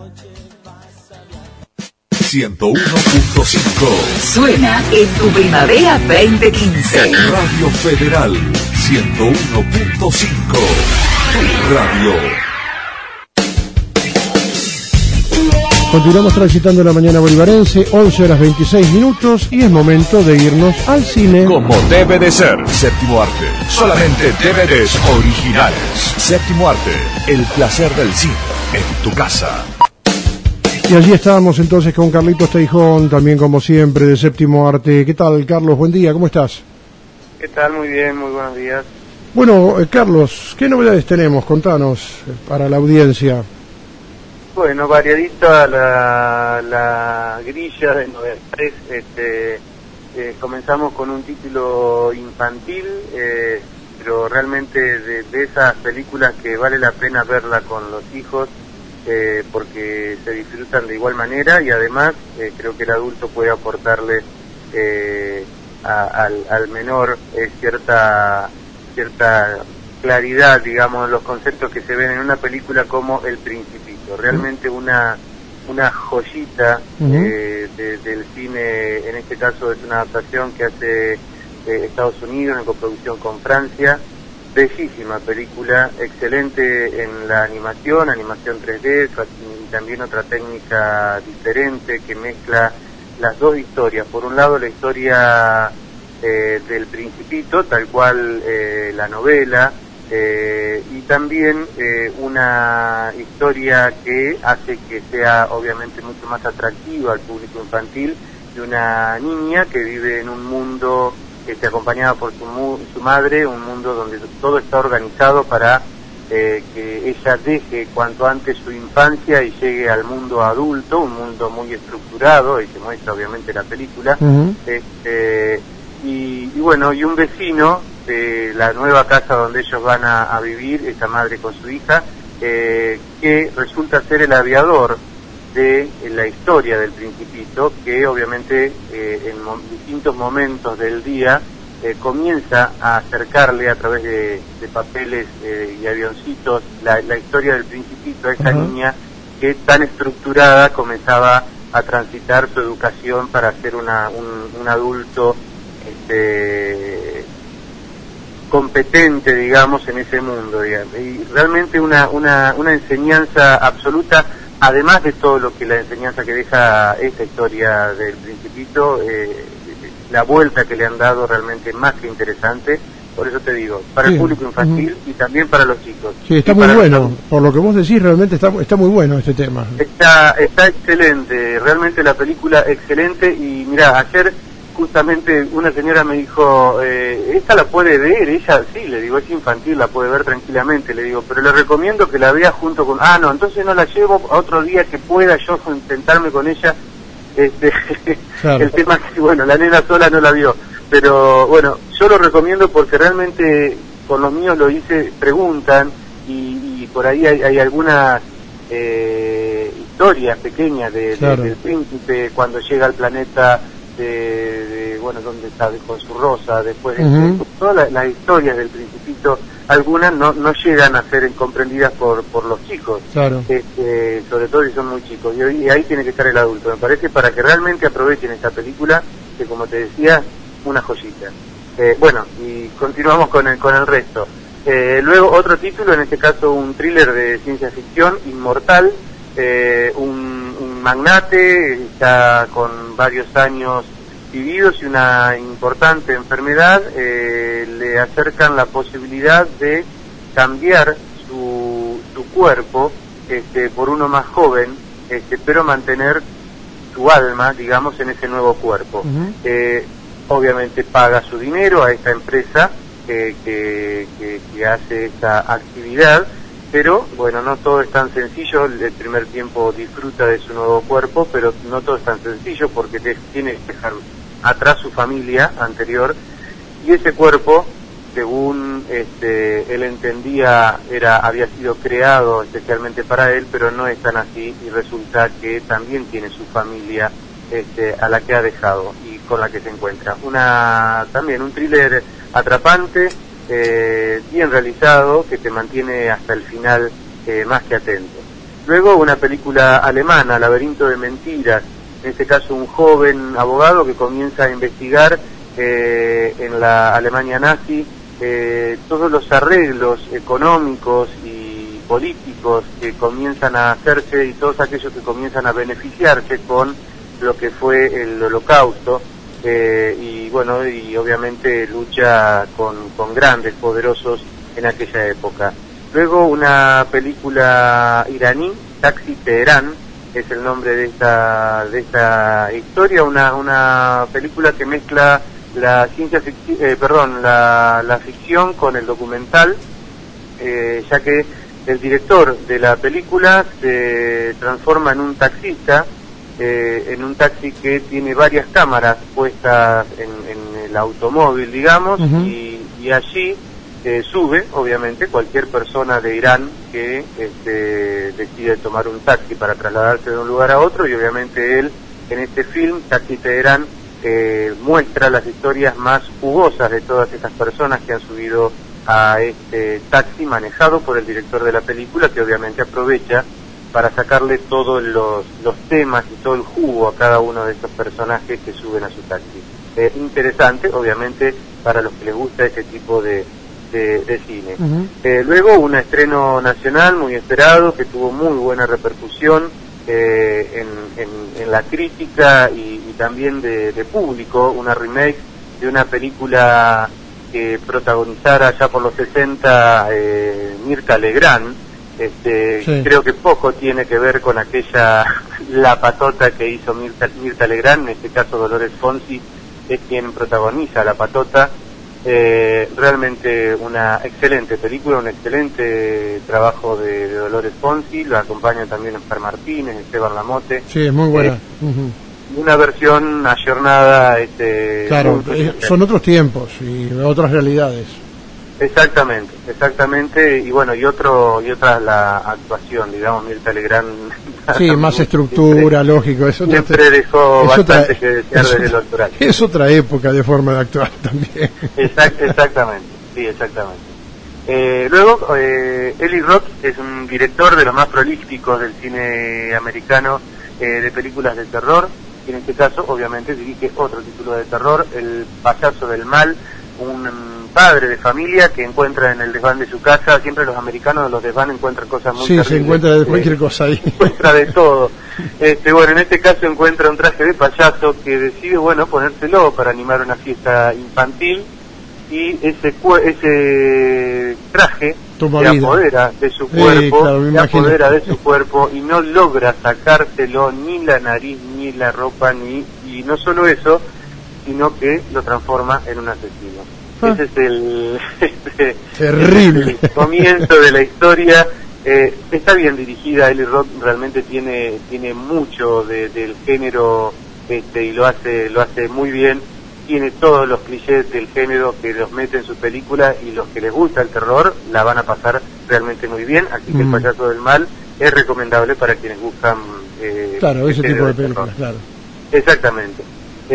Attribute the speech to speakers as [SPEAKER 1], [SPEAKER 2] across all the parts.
[SPEAKER 1] 101.5
[SPEAKER 2] Suena en tu primavera 2015.
[SPEAKER 1] Radio Federal 101.5 Tu radio.
[SPEAKER 3] Continuamos transitando la mañana bolivarense, 11 horas 26 minutos, y es momento de irnos al cine.
[SPEAKER 1] Como debe de ser, Séptimo Arte. Solamente DVDs originales. Séptimo Arte, el placer del cine en tu casa.
[SPEAKER 3] Y allí estábamos entonces con Carlitos Teijón, también como siempre, de Séptimo Arte. ¿Qué tal, Carlos? Buen día, ¿cómo estás?
[SPEAKER 4] ¿Qué tal? Muy bien, muy buenos días.
[SPEAKER 3] Bueno, Carlos, ¿qué novedades tenemos? Contanos para la audiencia.
[SPEAKER 4] Bueno, variadita la grilla de novedades. Comenzamos con un título infantil, pero realmente de esas películas que vale la pena verla con los hijos, porque se disfrutan de igual manera, y además creo que el adulto puede aportarle al menor cierta claridad, digamos, los conceptos que se ven en una película como El Principito. Realmente una joyita del cine. En este caso es una adaptación que hace Estados Unidos en coproducción con Francia. Bellísima película, excelente en la animación 3D, y también otra técnica diferente que mezcla las dos historias. Por un lado la historia del Principito, tal cual la novela, y también una historia que hace que sea obviamente mucho más atractiva al público infantil, de una niña que vive en un mundo acompañada por su madre, un mundo donde todo está organizado para que ella deje cuanto antes su infancia y llegue al mundo adulto, un mundo muy estructurado, y se muestra obviamente la película. Y bueno, y un vecino de la nueva casa donde ellos van a vivir, esa madre con su hija, que resulta ser el aviador de la historia del Principito, que obviamente en distintos momentos del día comienza a acercarle a través de papeles y avioncitos la historia del Principito a esa niña que tan estructurada comenzaba a transitar su educación para ser un adulto competente, digamos, en ese mundo, digamos. Y realmente una enseñanza absoluta, además de todo lo que la enseñanza que deja esta historia del Principito, la vuelta que le han dado realmente más que interesante. Por eso te digo, para el público infantil y también para los chicos.
[SPEAKER 3] Sí, está muy bueno, por lo que vos decís, realmente está muy bueno este tema.
[SPEAKER 4] Está excelente, realmente la película excelente. Y mirá, ayer justamente una señora me dijo, ¿esta la puede ver? Ella, sí, le digo, es infantil, la puede ver tranquilamente, le digo, pero le recomiendo que la vea junto con... no, entonces no la llevo a otro día que pueda yo sentarme con ella. Claro. El tema es que, bueno, la nena sola no la vio, pero bueno, yo lo recomiendo porque realmente con los míos lo hice, preguntan, y por ahí hay algunas historias pequeñas del príncipe cuando llega al planeta bueno, donde está con su rosa, después todas las historias del Principito, algunas no llegan a ser comprendidas por los chicos, claro. Sobre todo si son muy chicos, y ahí tiene que estar el adulto, me parece, para que realmente aprovechen esta película, que como te decía, una joyita. Bueno, y continuamos con el resto. Luego otro título, en este caso un thriller de ciencia ficción, Inmortal. Un magnate está con varios años vividos y una importante enfermedad, le acercan la posibilidad de cambiar su cuerpo por uno más joven, pero mantener su alma, digamos, en ese nuevo cuerpo. Obviamente paga su dinero a esta empresa que hace esta actividad, pero bueno, no todo es tan sencillo. El primer tiempo disfruta de su nuevo cuerpo, pero no todo es tan sencillo porque tiene que dejar atrás su familia anterior, y ese cuerpo, según él entendía, había sido creado especialmente para él, pero no es tan así, y resulta que también tiene su familia a la que ha dejado y con la que se encuentra. También un thriller atrapante, bien realizado, que te mantiene hasta el final más que atento. Luego una película alemana, Laberinto de Mentiras, en este caso un joven abogado que comienza a investigar en la Alemania nazi todos los arreglos económicos y políticos que comienzan a hacerse y todos aquellos que comienzan a beneficiarse con lo que fue el Holocausto, y bueno, y obviamente lucha con grandes poderosos en aquella época. Luego una película iraní, Taxi Teherán, es el nombre de esta historia, una película que mezcla la ciencia ficción, la ficción con el documental, ya que el director de la película se transforma en un taxista, en un taxi que tiene varias cámaras puestas en el automóvil, digamos, y allí sube, obviamente, cualquier persona de Irán que decide tomar un taxi para trasladarse de un lugar a otro, y obviamente él, en este film, Taxi Teherán, muestra las historias más jugosas de todas esas personas que han subido a este taxi manejado por el director de la película, que obviamente aprovecha para sacarle todos los temas y todo el jugo a cada uno de esos personajes que suben a su taxi. Interesante, obviamente, para los que les gusta ese tipo de cine. Luego un estreno nacional muy esperado, que tuvo muy buena repercusión en la crítica y también de público, una remake de una película que protagonizara ya por los 60 Mirta Legrand. Sí. Creo que poco tiene que ver con aquella La Patota que hizo Mirta Legrand, en este caso Dolores Fonsi es quien protagoniza La Patota. Realmente una excelente película, un excelente trabajo de Dolores Fonsi, lo acompaña también Oscar Martínez, Esteban Lamote.
[SPEAKER 3] Sí, es muy buena.
[SPEAKER 4] Una versión ayornada.
[SPEAKER 3] Claro, son otros tiempos y otras realidades.
[SPEAKER 4] Exactamente, y bueno, y otra la actuación, digamos, Mirta Legrand.
[SPEAKER 3] Sí, más estructura, lógico.
[SPEAKER 4] Siempre dejó bastante que desear desde lo actoral.
[SPEAKER 3] Es otra época de forma de actuar también.
[SPEAKER 4] Exactamente. Luego, Eli Roth es un director de los más prolíficos del cine americano de películas de terror, y en este caso, obviamente, dirige otro título de terror, El Payaso del Mal, un padre de familia que encuentra en el desván de su casa, siempre los americanos de los desván encuentran cosas muy terribles.
[SPEAKER 3] Sí, se encuentra de cualquier cosa ahí.
[SPEAKER 4] Encuentra de todo. Bueno, en este caso encuentra un traje de payaso que decide, bueno, ponérselo para animar una fiesta infantil, y ese traje se apodera de su cuerpo, y no logra sacárselo ni la nariz, ni la ropa, y no solo eso, sino que lo transforma en un asesino. Ese es
[SPEAKER 3] terrible.
[SPEAKER 4] El comienzo de la historia. Está bien dirigida, Eli Roth realmente tiene mucho del género, y lo hace muy bien. Tiene todos los clichés del género que los mete en su película, y los que les gusta el terror la van a pasar realmente muy bien. Así que El Payaso del Mal es recomendable para quienes buscan
[SPEAKER 3] claro, ese tipo de películas, claro.
[SPEAKER 4] Exactamente.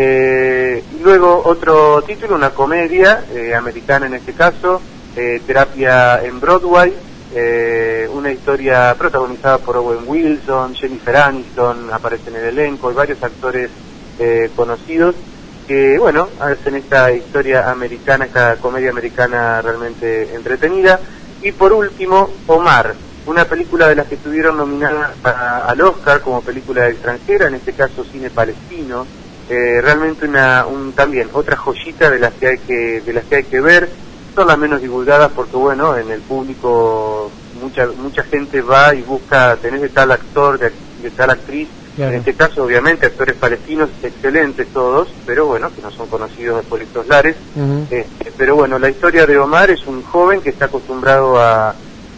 [SPEAKER 4] Luego otro título, una comedia americana en este caso, Terapia en Broadway, una historia protagonizada por Owen Wilson, Jennifer Aniston, aparece en el elenco, y varios actores conocidos que, bueno, hacen esta historia americana, esta comedia americana realmente entretenida. Y por último, Omar, una película de las que estuvieron nominadas al Oscar como película extranjera, en este caso cine palestino. Realmente también otra joyita de las que hay que ver. Son las menos divulgadas porque, bueno, en el público mucha gente va y busca tener de tal actor, de tal actriz. Claro. En este caso, obviamente, actores palestinos excelentes todos, pero bueno, que no son conocidos por estos lares. Pero bueno, la historia de Omar es un joven que está acostumbrado a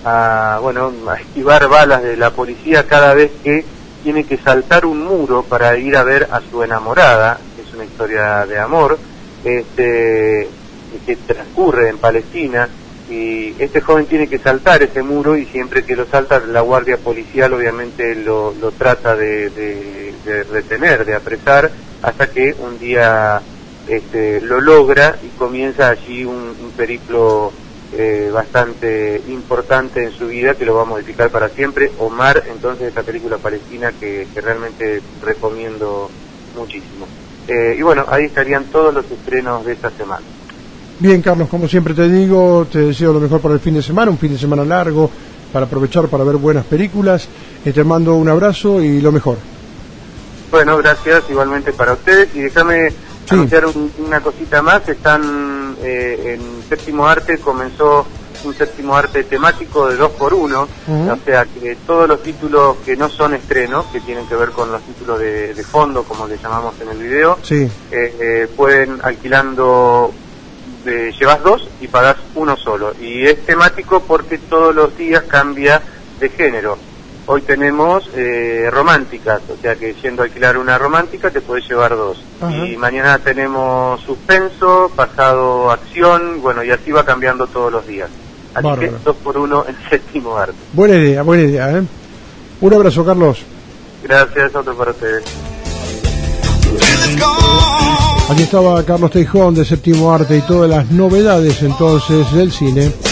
[SPEAKER 4] esquivar balas de la policía cada vez que tiene que saltar un muro para ir a ver a su enamorada. Es una historia de amor que transcurre en Palestina, y este joven tiene que saltar ese muro, y siempre que lo salta la guardia policial obviamente lo trata de retener, de apresar, hasta que un día lo logra, y comienza allí un periplo bastante importante en su vida, que lo va a modificar para siempre. Omar, entonces, esta película palestina que realmente recomiendo muchísimo. Y bueno, ahí estarían todos los estrenos de esta semana.
[SPEAKER 3] Bien, Carlos, como siempre te digo, te deseo lo mejor para el fin de semana, un fin de semana largo, para aprovechar para ver buenas películas. Te mando un abrazo y lo mejor.
[SPEAKER 4] Bueno, gracias, igualmente para ustedes. Y déjame anunciar una cosita más. Están en Séptimo Arte, comenzó un Séptimo Arte temático de 2x1, o sea que todos los títulos que no son estrenos, que tienen que ver con los títulos de fondo, como le llamamos en el video, pueden alquilando, llevas 2 y pagás 1 solo. Y es temático porque todos los días cambia de género. Hoy tenemos románticas, o sea que yendo a alquilar una romántica te podés llevar 2. Y mañana tenemos suspenso, pasado acción, bueno, y así va cambiando todos los días. Así que 2x1 en Séptimo Arte.
[SPEAKER 3] Buena idea, ¿eh? Un abrazo, Carlos.
[SPEAKER 4] Gracias, otro para ustedes.
[SPEAKER 3] Aquí estaba Carlos Teijón de Séptimo Arte y todas las novedades entonces del cine.